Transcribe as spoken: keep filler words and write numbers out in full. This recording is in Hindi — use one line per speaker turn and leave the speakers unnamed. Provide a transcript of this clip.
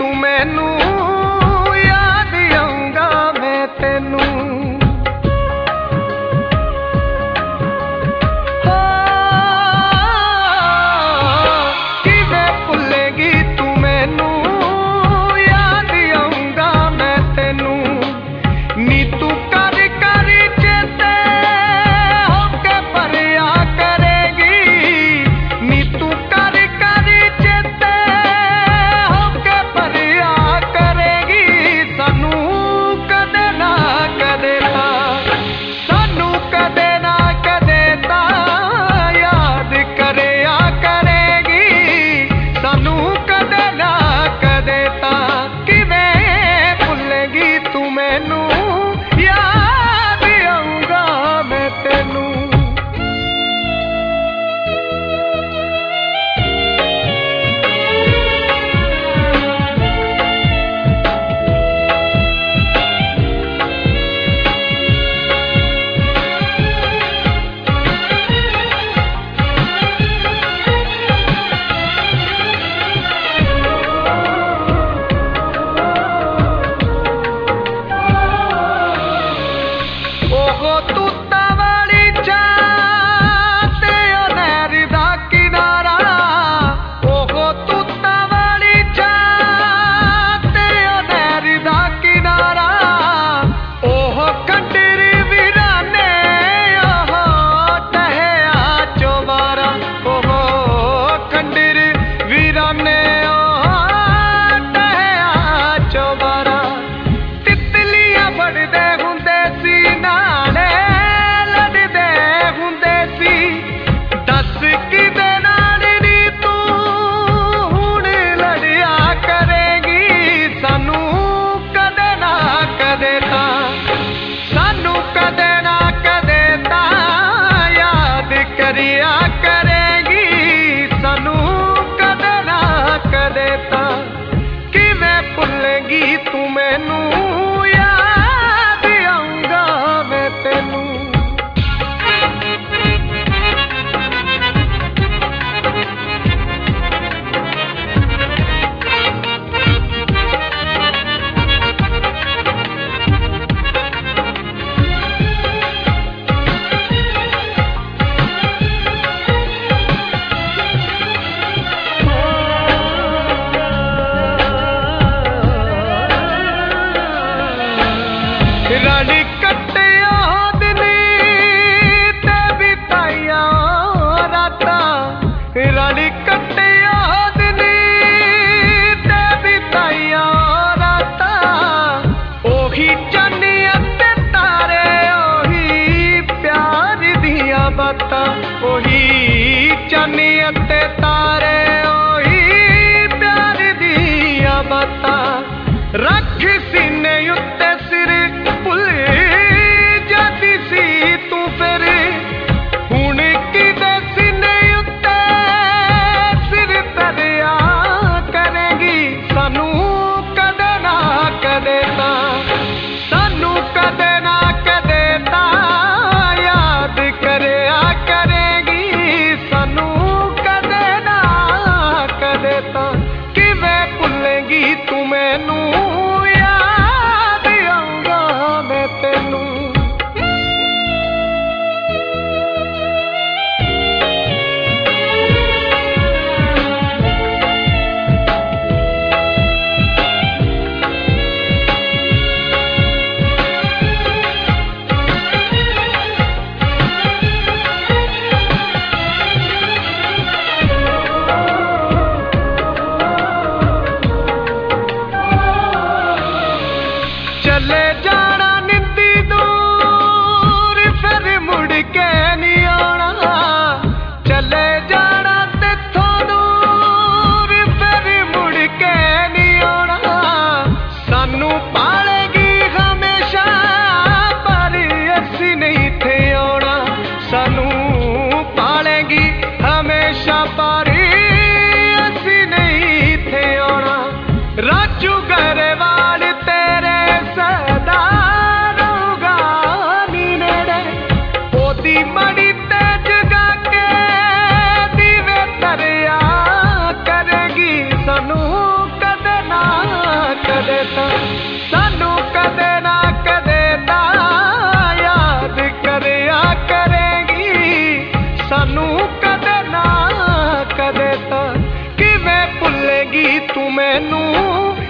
मैनू याद आऊंगा मैं तेनू। किवें भुलेगी तू मैनू याद आऊंगा मैं तेनू। नी तू कर कर चेते होके परिया करेगी। नी तू कर कर चेते होके परिया करेगी। सानू कदे ना कदे ता सानू कदे ना कदे ता याद करिया करेगी। सानू कदे ना कदे ता किवें भुलेगी तू मैनू याद आऊंगा मैं तेनू। ओहो तूता वाली चाह ते ओ नहर दा किनारा। ओहो तूता वाली चाह ते ओ नहर दा किनारा। ओहो खंडर वीराने ओहो टहया चौबारा। ओहो खंडर वीराने ओहो टहया चौबारा। तितलियां बढ़दे हुंदे सी नाले लड़दे हुंदे सी। दस किदे नाल नी तू हुण लड़िया करेगी। सानू कदे ना कदे ता सानू कदे ना कदे ता याद करिया करेगी। सानू कदे ना कदे ता किवें भुलेगी तू मैनू याद आऊंगा मैं तेनू। रानी कट्टिया दिनी ते बिताइया रातां। रानी कट्टिया दिनी ते बिताइया रातां। ओही चांदी अते तारे ओही प्यार दियां बातां। ओही चांदी अते तारे ओही प्यार दियां बातां। रख सीने उत्ते सिर भुल जाती सी तू फिर। हुण किदे सीने उत्ते सिर धरिया करेगी। सानू कदे ना कदे ता सानू कदे ना कदे ता याद करिया करेगी। सानू कदे ना कदे ता किवें भुलेगी तू मैनू याद आऊंगा मैं तेनू। चले जाना निंदी दूर फिर मुड़ के नहीं आना। चले जाना तेथों दूर फिर मुड़ के नहीं आना। सानू पालेगी हमेशा पर असी नहीं थे आना। सानू पालेगी हमेशा पर असी नहीं थे आना। राजू गरेवाल तेरे सदा रहूगा नी नेड़े। ओदी मड़ी ते जगा के दीवे तरया करेगी। सानू कदे ना तू मैनू